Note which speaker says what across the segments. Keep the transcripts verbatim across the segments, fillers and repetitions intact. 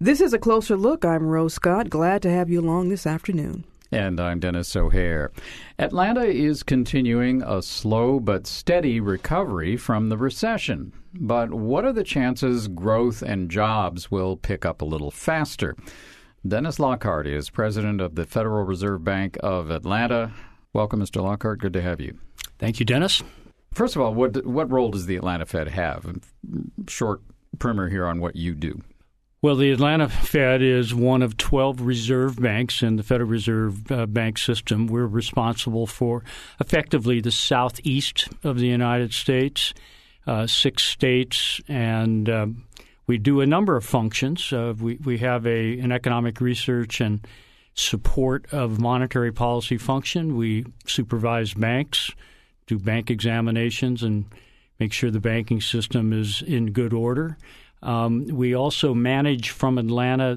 Speaker 1: This is A Closer Look. I'm Rose Scott. Glad to have you along this afternoon.
Speaker 2: And I'm Dennis O'Hare. Atlanta is continuing a slow but steady recovery from the recession. But what are the chances growth and jobs will pick up a little faster? Dennis Lockhart is president of the Federal Reserve Bank of Atlanta. Welcome, Mister Lockhart. Good to have you.
Speaker 3: Thank you, Dennis.
Speaker 2: First of all, what what role does the Atlanta Fed have? Short primer here on what you do.
Speaker 3: Well, the Atlanta Fed is one of twelve reserve banks in the Federal Reserve uh, Bank system. We're responsible for effectively the southeast of the United States, uh, six states, and uh, we do a number of functions. Uh, we, we have a an economic research and support of monetary policy function. We supervise banks, do bank examinations, and make sure the banking system is in good order. Um, we also manage from Atlanta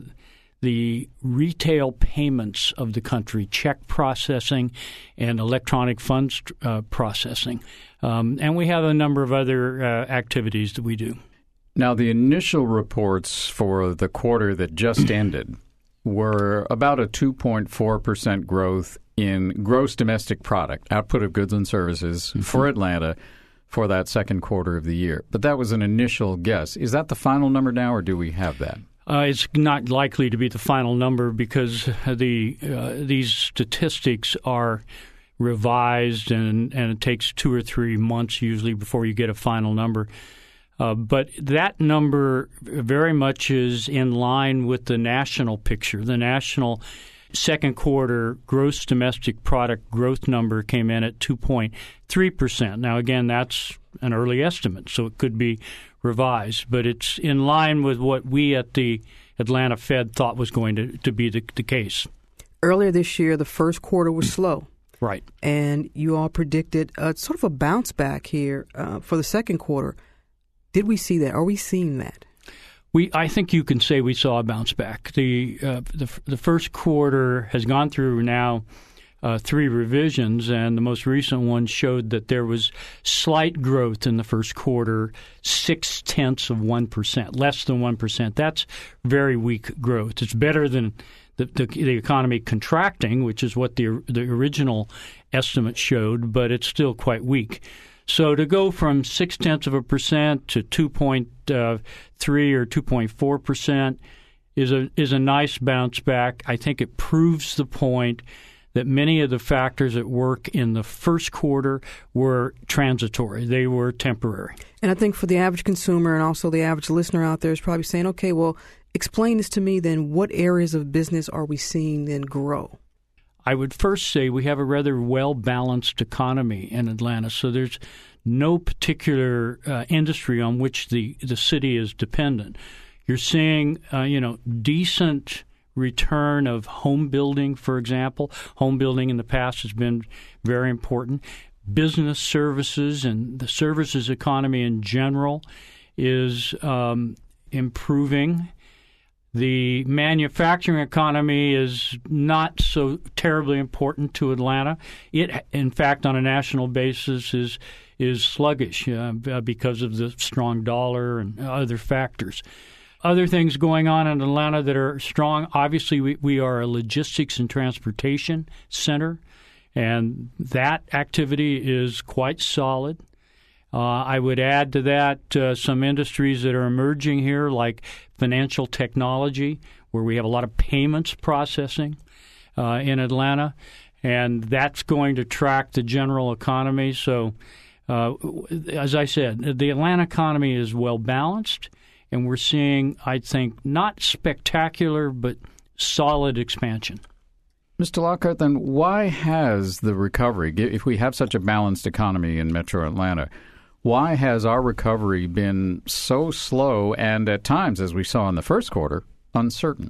Speaker 3: the retail payments of the country, check processing and electronic funds uh, processing. Um, and we have a number of other uh, activities that we do.
Speaker 2: Now, the initial reports for the quarter that just ended were about a two point four percent growth in gross domestic product, output of goods and services, mm-hmm. for Atlanta for that second quarter of the year. But that was an initial guess. Is that the final number now, or do we have that?
Speaker 3: Uh, it's not likely to be the final number because the uh, these statistics are revised, and, and it takes two or three months usually before you get a final number. Uh, but that number very much is in line with the national picture. The national second quarter gross domestic product growth number came in at two point three percent. Now, again, that's an early estimate, so it could be revised. But it's in line with what we at the Atlanta Fed thought was going to, to be the, the case.
Speaker 1: Earlier this year, the first quarter was slow.
Speaker 3: Right.
Speaker 1: And you all predicted uh, sort of a bounce back here uh, for the second quarter. Did we see that? Are we seeing that?
Speaker 3: We, I think you can say we saw a bounce back. The uh, the, the first quarter has gone through now uh, three revisions, and the most recent one showed that there was slight growth in the first quarter, six tenths of one percent, less than one percent. That's very weak growth. It's better than the, the, the economy contracting, which is what the the original estimate showed, but it's still quite weak. So to go from six tenths of a percent to two point three or two point four percent is a is a nice bounce back. I think it proves the point that many of the factors at work in the first quarter were transitory. They were temporary.
Speaker 1: And I think for the average consumer and also the average listener out there is probably saying, okay, well, explain this to me then. What areas of business are we seeing then grow?
Speaker 3: I would first say we have a rather well-balanced economy in Atlanta, so there's no particular uh, industry on which the, the city is dependent. You're seeing, uh, you know, decent return of home building, for example. Home building in the past has been very important. Business services and the services economy in general is um, improving. The manufacturing economy is not so terribly important to Atlanta. It, in fact, on a national basis, is is sluggish uh, because of the strong dollar and other factors. Other things going on in Atlanta that are strong, obviously we, we are a logistics and transportation center, and that activity is quite solid. Uh, I would add to that uh, some industries that are emerging here, like financial technology, where we have a lot of payments processing uh, in Atlanta, and that's going to track the general economy. So, uh, as I said, the Atlanta economy is well-balanced, and we're seeing, I think, not spectacular, but solid expansion.
Speaker 2: Mister Lockhart, then why has the recovery, if we have such a balanced economy in Metro Atlanta, why has our recovery been so slow and at times, as we saw in the first quarter, uncertain?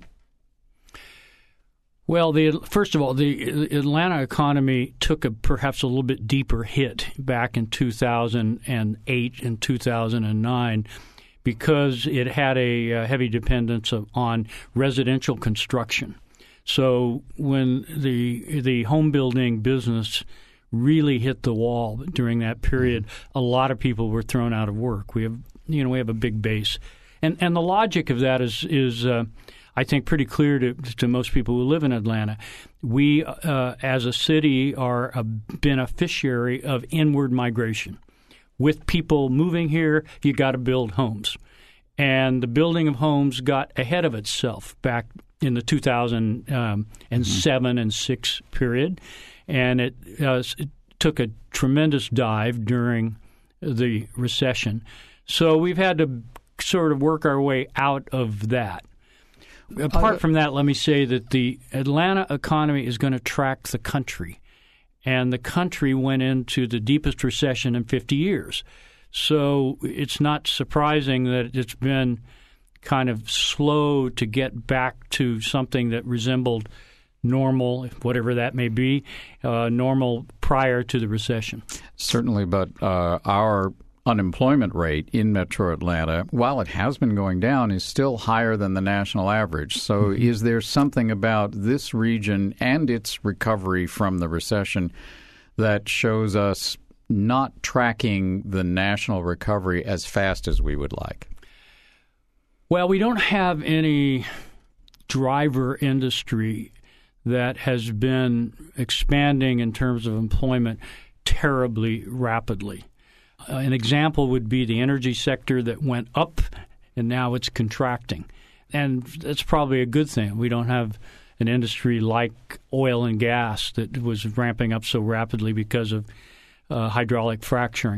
Speaker 3: Well, the first of all, the Atlanta economy took a perhaps a little bit deeper hit back in two thousand eight and two thousand nine because it had a heavy dependence of, on residential construction. So when the the home building business really hit the wall during that period, a lot of people were thrown out of work. We have, you know, we have a big base, and and the logic of that is is uh, I think, pretty clear to, to most people who live in Atlanta. We, uh, as a city, are a beneficiary of inward migration. With people moving here, you got to build homes. And the building of homes got ahead of itself back in the two thousand seven mm-hmm. and six period. And it, uh, it took a tremendous dive during the recession. So we've had to sort of work our way out of that. Apart from that, let me say that the Atlanta economy is going to track the country. And the country went into the deepest recession in fifty years. So it's not surprising that it's been kind of slow to get back to something that resembled normal, whatever that may be, uh, normal prior to the recession.
Speaker 2: Certainly, but uh, our unemployment rate in Metro Atlanta, while it has been going down, is still higher than the national average. So mm-hmm. is there something about this region and its recovery from the recession that shows us not tracking the national recovery as fast as we would like?
Speaker 3: Well, we don't have any driver industry that has been expanding in terms of employment terribly rapidly. Uh, an example would be the energy sector that went up and now it's contracting. And that's probably a good thing. We don't have an industry like oil and gas that was ramping up so rapidly because of uh, hydraulic fracturing.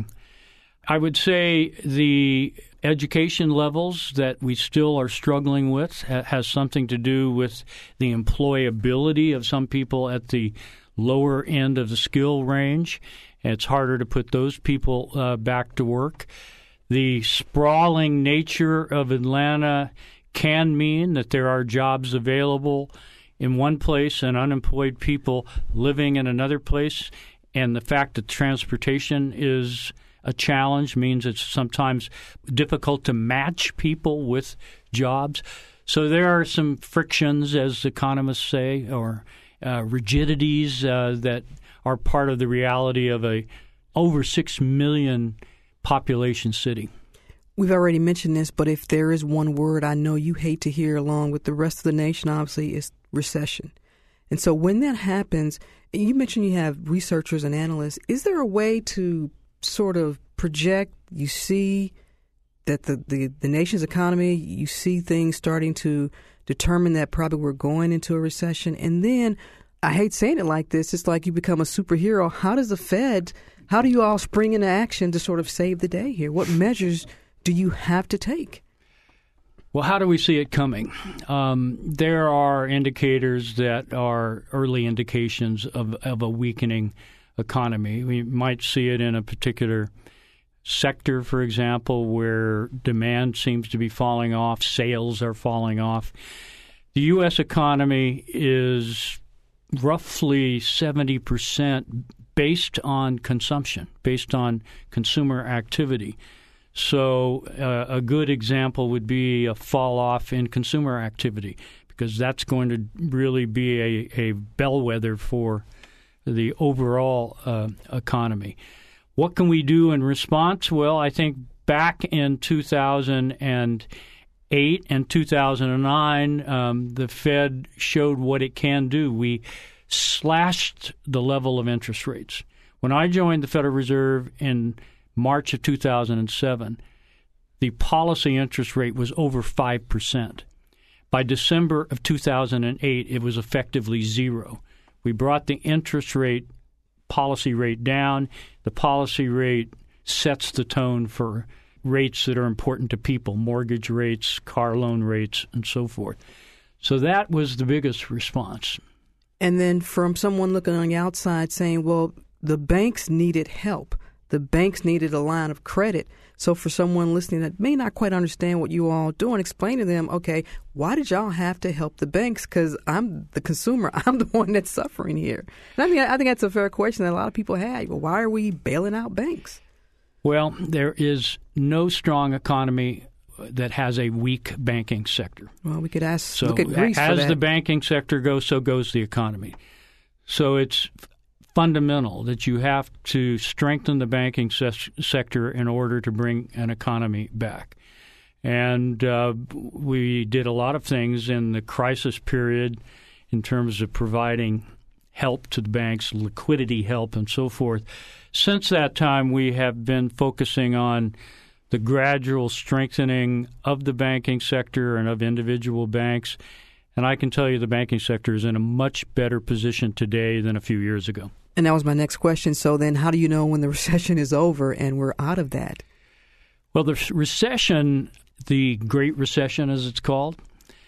Speaker 3: I would say the education levels that we still are struggling with ha- has something to do with the employability of some people at the lower end of the skill range. It's harder to put those people uh, back to work. The sprawling nature of Atlanta can mean that there are jobs available in one place and unemployed people living in another place. And the fact that transportation is a challenge means it's sometimes difficult to match people with jobs. So there are some frictions, as economists say, or uh, rigidities uh, that are part of the reality of a over six million population city.
Speaker 1: We've already mentioned this, but if there is one word I know you hate to hear along with the rest of the nation, obviously, is recession. And so when that happens, you mentioned you have researchers and analysts. Is there a way to sort of project, you see that the, the, the nation's economy, you see things starting to determine that probably we're going into a recession, and then I hate saying it like this, it's like you become a superhero. How does the Fed, how do you all spring into action to sort of save the day here? What measures do you have to take?
Speaker 3: Well, how do we see it coming? Um, there are indicators that are early indications of, of a weakening economy. We might see it in a particular sector, for example, where demand seems to be falling off, sales are falling off. The U S economy is roughly seventy percent based on consumption, based on consumer activity. So uh, a good example would be a fall off in consumer activity, because that's going to really be a, a bellwether for the overall uh, economy. What can we do in response? Well, I think back in two thousand eight and two thousand nine, um, the Fed showed what it can do. We slashed the level of interest rates. When I joined the Federal Reserve in March of two thousand seven, the policy interest rate was over five percent. By December of two thousand eight, it was effectively zero. We brought the interest rate, policy rate down. The policy rate sets the tone for rates that are important to people, mortgage rates, car loan rates, and so forth. So that was the biggest response.
Speaker 1: And then from someone looking on the outside saying, well, the banks needed help. The banks needed a line of credit. So for someone listening that may not quite understand what you all are doing, explain to them, okay, why did y'all have to help the banks? Because I'm the consumer. I'm the one that's suffering here. And I mean, I think that's a fair question that a lot of people had. Well, why are we bailing out banks?
Speaker 3: Well, there is no strong economy that has a weak banking sector.
Speaker 1: Well, we could ask,
Speaker 3: so
Speaker 1: look at Greece
Speaker 3: as
Speaker 1: for that.
Speaker 3: the banking sector goes, so goes the economy. So it's fundamental that you have to strengthen the banking se- sector in order to bring an economy back. And uh, we did a lot of things in the crisis period in terms of providing help to the banks, liquidity help, and so forth. Since that time, we have been focusing on the gradual strengthening of the banking sector and of individual banks. And I can tell you the banking sector is in a much better position today than a few years ago.
Speaker 1: And that was my next question. So then how do you know when the recession is over and we're out of that?
Speaker 3: Well, the recession, the Great Recession as it's called,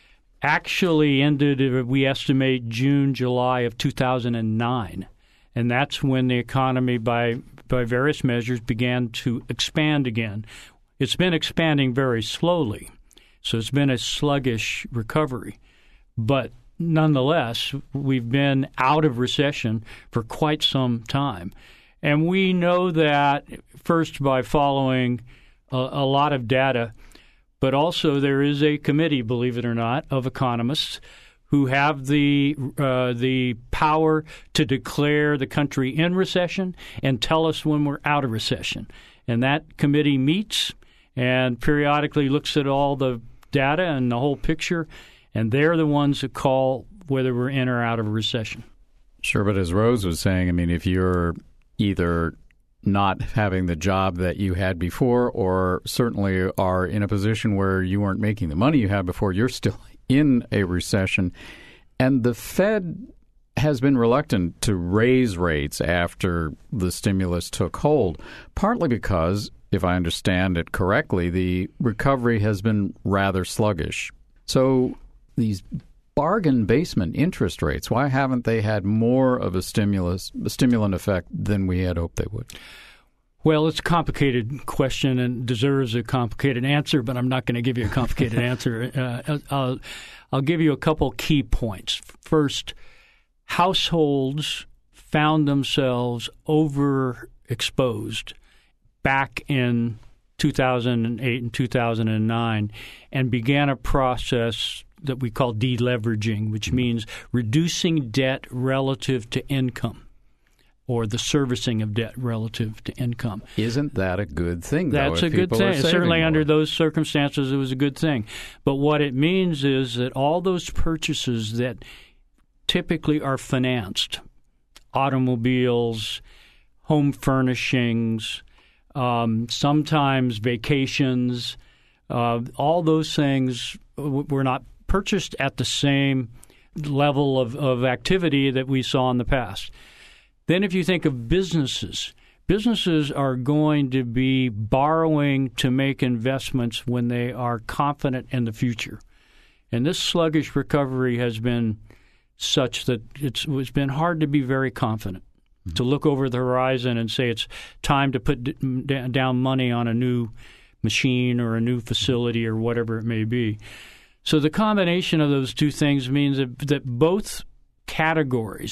Speaker 3: actually ended, we estimate, June, July of two thousand nine. And that's when the economy, by by various measures, began to expand again. It's been expanding very slowly, so it's been a sluggish recovery. But nonetheless, we've been out of recession for quite some time. And we know that first by following a, a lot of data, but also there is a committee, believe it or not, of economists who have the uh, the power to declare the country in recession and tell us when we're out of recession. And that committee meets and periodically looks at all the data and the whole picture, and they're the ones that call whether we're in or out of a recession.
Speaker 2: Sure, but as Rose was saying, I mean, if you're either not having the job that you had before or certainly are in a position where you weren't making the money you had before, you're still in a recession. And the Fed has been reluctant to raise rates after the stimulus took hold, partly because, if I understand it correctly, the recovery has been rather sluggish. So these bargain basement interest rates, why haven't they had more of a stimulus, a stimulant effect than we had hoped they would?
Speaker 3: Well, it's a complicated question and deserves a complicated answer, but I'm not going to give you a complicated answer. Uh, I'll, I'll give you a couple key points. First, households found themselves overexposed back in two thousand eight and two thousand nine and began a process that we call deleveraging, which means reducing debt relative to income, or the servicing of debt relative to income.
Speaker 2: Isn't that a good thing, though?
Speaker 3: That's a good thing. Certainly under those circumstances, it was a good thing. But what it means is that all those purchases that typically are financed, automobiles, home furnishings, um, sometimes vacations, uh, all those things were not purchased at the same level of, of activity that we saw in the past. Then if you think of businesses, businesses are going to be borrowing to make investments when they are confident in the future. And this sluggish recovery has been such that it's, it's been hard to be very confident, mm-hmm. to look over the horizon and say it's time to put d- down money on a new machine or a new facility or whatever it may be. So the combination of those two things means that, that both categories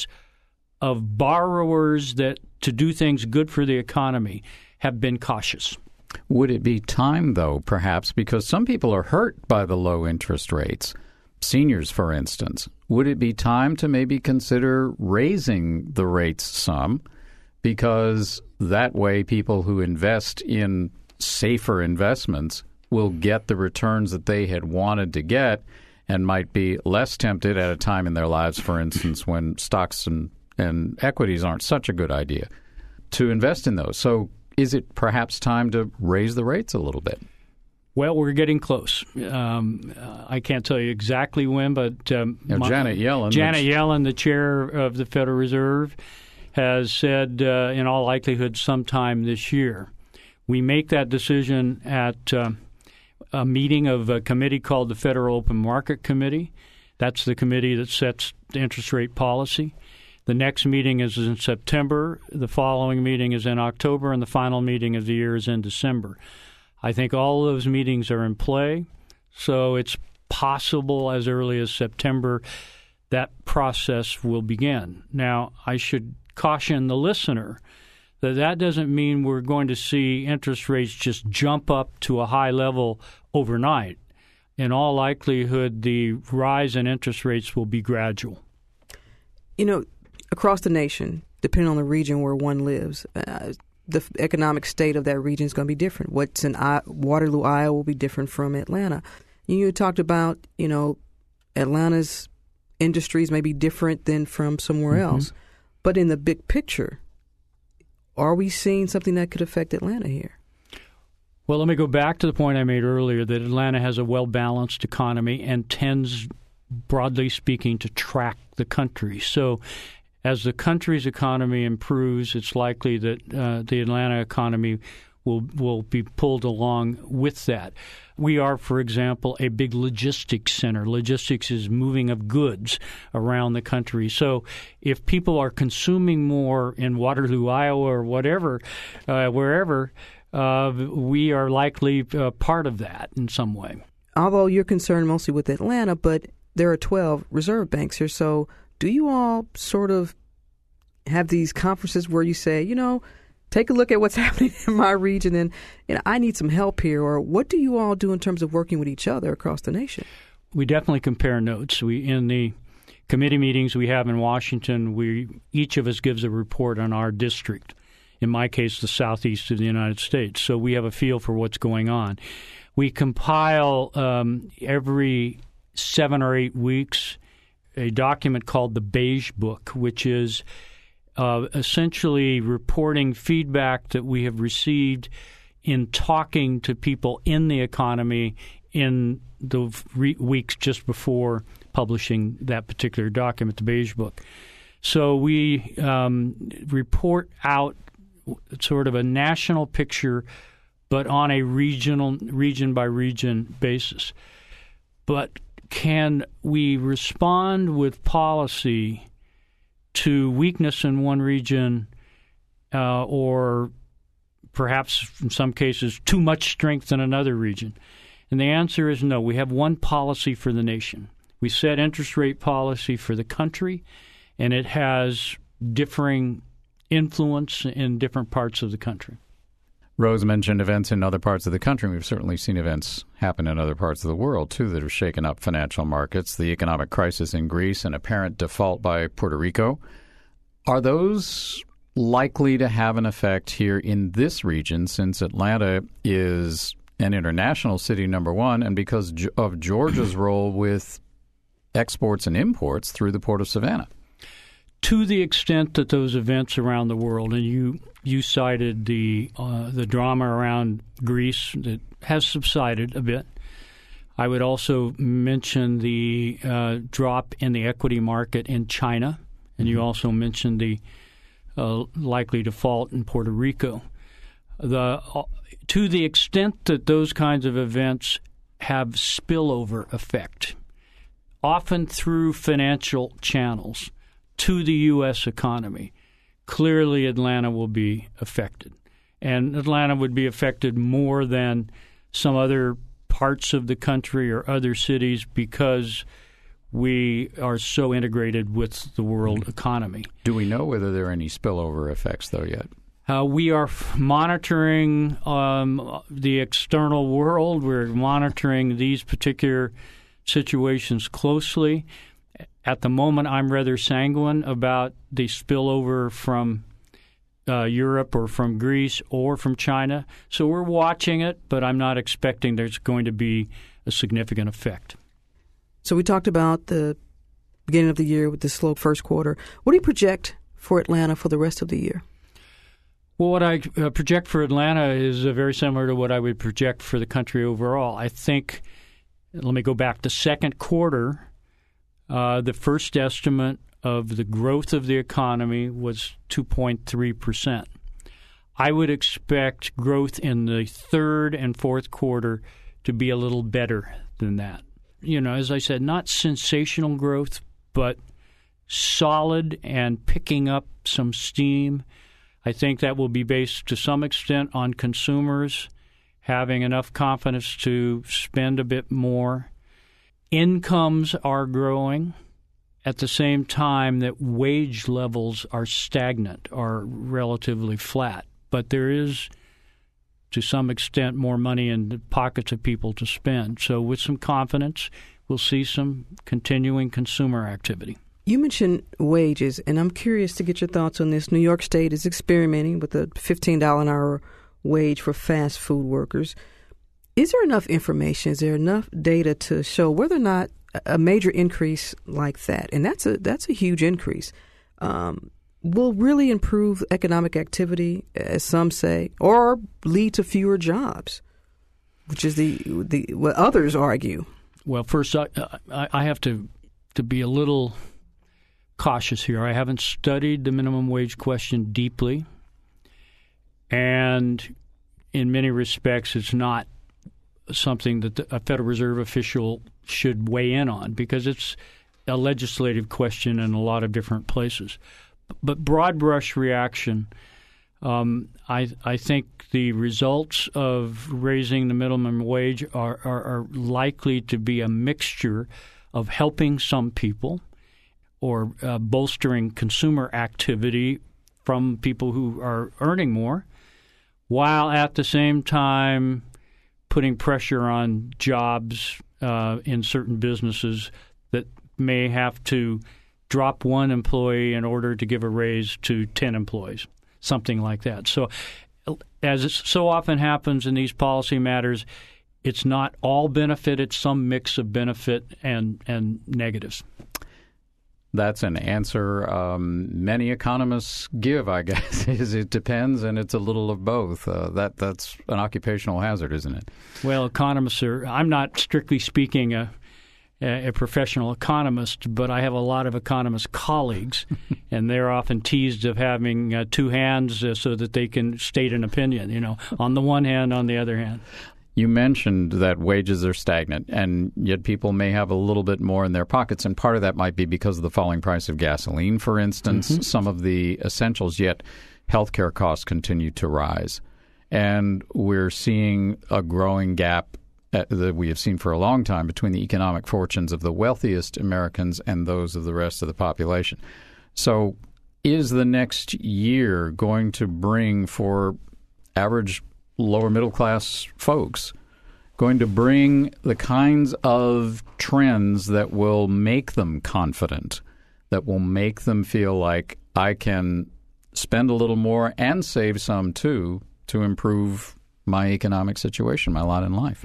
Speaker 3: of borrowers that to do things good for the economy have been cautious.
Speaker 2: Would it be time, though, perhaps, because some people are hurt by the low interest rates, seniors, for instance, would it be time to maybe consider raising the rates some, because that way people who invest in safer investments will get the returns that they had wanted to get and might be less tempted at a time in their lives, for instance, when stocks and, and equities aren't such a good idea, to invest in those. So is it perhaps time to raise the rates a little bit?
Speaker 3: Well, we're getting close. Um, I can't tell you exactly when, but um,
Speaker 2: now,
Speaker 3: my,
Speaker 2: Janet Yellen,
Speaker 3: Janet Yellen, the chair of the Federal Reserve, has said uh, in all likelihood sometime this year. We make that decision at uh, a meeting of a committee called the Federal Open Market Committee. That's the committee that sets the interest rate policy. The next meeting is in September. The following meeting is in October, and the final meeting of the year is in December. I think all of those meetings are in play, so it's possible as early as September that process will begin. Now, I should caution the listener that that doesn't mean we're going to see interest rates just jump up to a high level overnight. In all likelihood, the rise in interest rates will be gradual.
Speaker 1: You know, across the nation, depending on the region where one lives, uh, the economic state of that region is going to be different. What's in I- Waterloo, Iowa will be different from Atlanta. You talked about, you know, Atlanta's industries may be different than from somewhere mm-hmm. else. But in the big picture, are we seeing something that could affect Atlanta here?
Speaker 3: Well, let me go back to the point I made earlier that Atlanta has a well-balanced economy and tends, broadly speaking, to track the country. So as the country's economy improves, it's likely that uh, the Atlanta economy will will be pulled along with that. We are, for example, a big logistics center. Logistics is moving of goods around the country. So if people are consuming more in Waterloo, Iowa, or whatever, uh, wherever, uh, we are likely uh, part of that in some way.
Speaker 1: Although you're concerned mostly with Atlanta, but there are twelve reserve banks here. So do you all sort of have these conferences where you say, you know, take a look at what's happening in my region and, you know, I need some help here? Or what do you all do in terms of working with each other across the nation?
Speaker 3: We definitely compare notes. We in the committee meetings we have in Washington, we each of us gives a report on our district. In my case, the southeast of the United States. So we have a feel for what's going on. We compile um, every seven or eight weeks a document called the Beige Book, which is uh, essentially reporting feedback that we have received in talking to people in the economy in the re- weeks just before publishing that particular document, the Beige Book. So we um, report out sort of a national picture, but on a regional, region-by-region basis. But can we respond with policy to weakness in one region uh, or perhaps in some cases too much strength in another region? And the answer is no. We have one policy for the nation. We set interest rate policy for the country, and it has differing influence in different parts of the country.
Speaker 2: Rose mentioned events in other parts of the country. We've certainly seen events happen in other parts of the world, too, that have shaken up financial markets. The economic crisis in Greece and apparent default by Puerto Rico. Are those likely to have an effect here in this region, since Atlanta is an international city, number one, and because of Georgia's role with exports and imports through the Port of Savannah?
Speaker 3: To the extent that those events around the world, and you you cited the uh, the drama around Greece that has subsided a bit. I would also mention the uh, drop in the equity market in China, and you also mentioned the uh, likely default in Puerto Rico. The uh, to the extent that those kinds of events have spillover effect, often through financial channels, to the U S economy, clearly Atlanta will be affected. And Atlanta would be affected more than some other parts of the country or other cities because we are so integrated with the world economy.
Speaker 2: Do we know whether there are any spillover effects, though, yet?
Speaker 3: Uh, we are f- monitoring um, the external world. We're monitoring these particular situations closely. At the moment, I'm rather sanguine about the spillover from uh, Europe or from Greece or from China. So we're watching it, but I'm not expecting there's going to be a significant effect.
Speaker 1: So we talked about the beginning of the year with the slow first quarter. What do you project for Atlanta for the rest of the year?
Speaker 3: Well, what I uh, project for Atlanta is uh, very similar to what I would project for the country overall. I think, let me go back to second quarter. Uh, the first estimate of the growth of the economy was two point three percent. I would expect growth in the third and fourth quarter to be a little better than that. You know, as I said, not sensational growth, but solid and picking up some steam. I think that will be based to some extent on consumers having enough confidence to spend a bit more. Incomes are growing at the same time that wage levels are stagnant, are relatively flat. But there is, to some extent, more money in the pockets of people to spend. So with some confidence, we'll see some continuing consumer activity.
Speaker 1: You mentioned wages, and I'm curious to get your thoughts on this. New York State is experimenting with a fifteen dollars an hour wage for fast food workers. Is there enough information? Is there enough data to show whether or not a major increase like that, and that's a that's a huge increase, um, will really improve economic activity, as some say, or lead to fewer jobs, which is the the what others argue?
Speaker 3: Well, first, I, I have to to be a little cautious here. I haven't studied the minimum wage question deeply, and in many respects, it's not something that the, a Federal Reserve official should weigh in on because it's a legislative question in a lot of different places. But broad brush reaction, um, I, I think the results of raising the minimum wage are, are, are likely to be a mixture of helping some people or uh, bolstering consumer activity from people who are earning more, while at the same time putting pressure on jobs uh, in certain businesses that may have to drop one employee in order to give a raise to ten employees, something like that. So as it so often happens in these policy matters, it's not all benefit, it's some mix of benefit and, and negatives.
Speaker 2: That's an answer um, many economists give, I guess, is it depends, and it's a little of both. Uh, that That's an occupational hazard, isn't it?
Speaker 3: Well, economists are – I'm not strictly speaking a, a professional economist, but I have a lot of economist colleagues, and they're often teased of having uh, two hands uh, so that they can state an opinion, you know, on the one hand, on the other hand.
Speaker 2: You mentioned that wages are stagnant, and yet people may have a little bit more in their pockets, and part of that might be because of the falling price of gasoline, for instance, mm-hmm. some of the essentials, yet healthcare costs continue to rise. And we're seeing a growing gap that we have seen for a long time between the economic fortunes of the wealthiest Americans and those of the rest of the population. So is the next year going to bring for average lower middle class folks going to bring the kinds of trends that will make them confident, that will make them feel like I can spend a little more and save some too to improve my economic situation, my lot in life?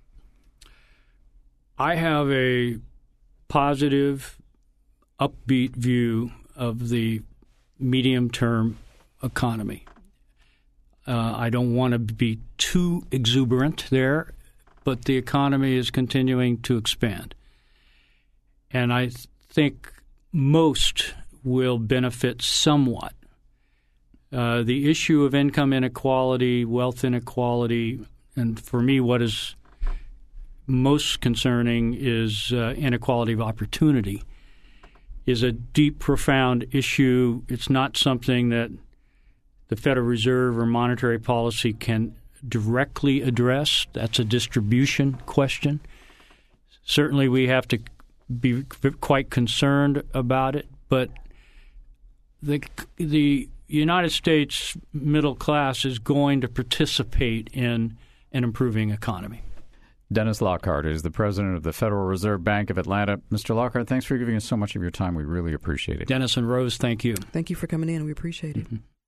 Speaker 3: I have a positive, upbeat view of the medium-term economy. Uh, I don't want to be too exuberant there, but the economy is continuing to expand. And I th- think most will benefit somewhat. Uh, the issue of income inequality, wealth inequality, and for me what is most concerning is uh, inequality of opportunity, is a deep, profound issue. It's not something that the Federal Reserve or monetary policy can directly address. That's a distribution question. Certainly we have to be quite concerned about it, but the the United States middle class is going to participate in an improving economy.
Speaker 2: Dennis Lockhart is the president of the Federal Reserve Bank of Atlanta. Mister Lockhart, thanks for giving us so much of your time. We really appreciate it.
Speaker 3: Dennis and Rose, thank you.
Speaker 1: Thank you for coming in. We appreciate it. Mm-hmm.